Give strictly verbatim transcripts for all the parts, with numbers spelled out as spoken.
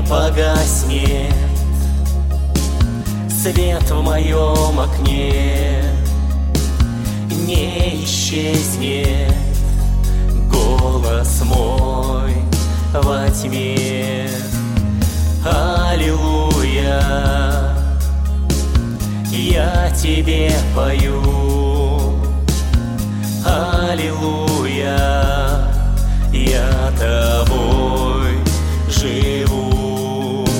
погаснет свет в моем окне, не исчезнет голос мой во тьме. Аллилуйя, я тебе пою. Аллилуйя, я тобой живу.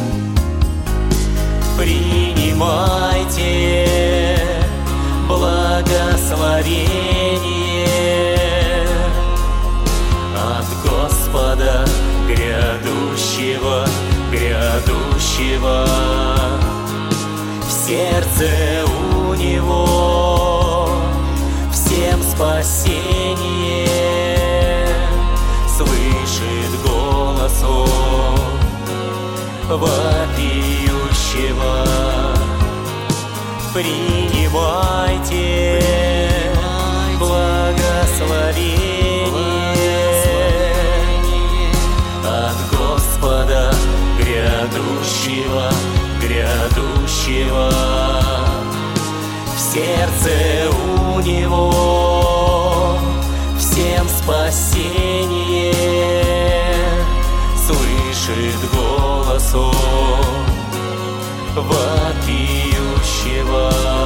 Принимайте благословение от Господа грядущего, грядущего. В сердце у Него всем спасение, слышит голос Он вопиющего. Принимайте благословение от Господа грядущего, грядущего. В сердце у Него всем спасение, слышит голос Он вопиющего.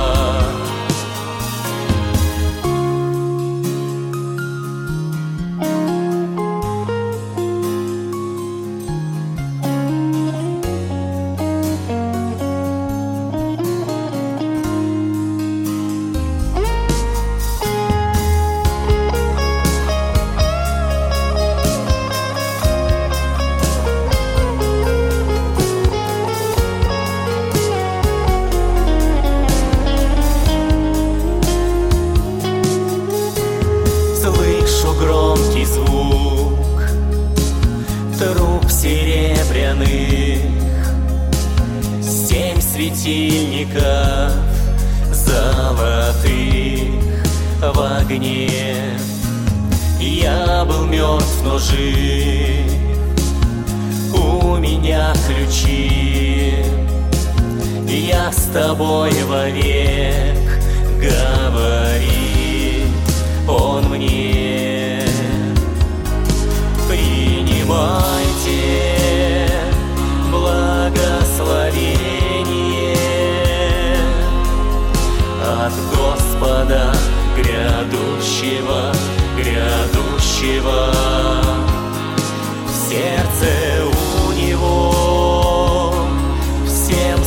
Громкий звук труб серебряных, семь светильников золотых в огне. Я был мертв, но жив, у меня ключи, я с тобой вовек, говорит Он мне. Принимайте благословение от Господа грядущего, грядущего. В сердце у Него всем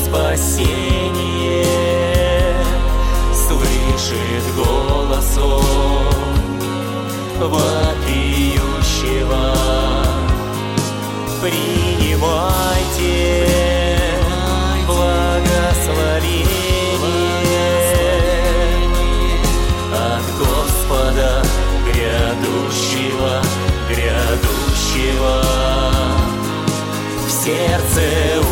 спасение, слышит голос Он вопиющего. Принимайте благословение от Господа грядущего, грядущего. В сердце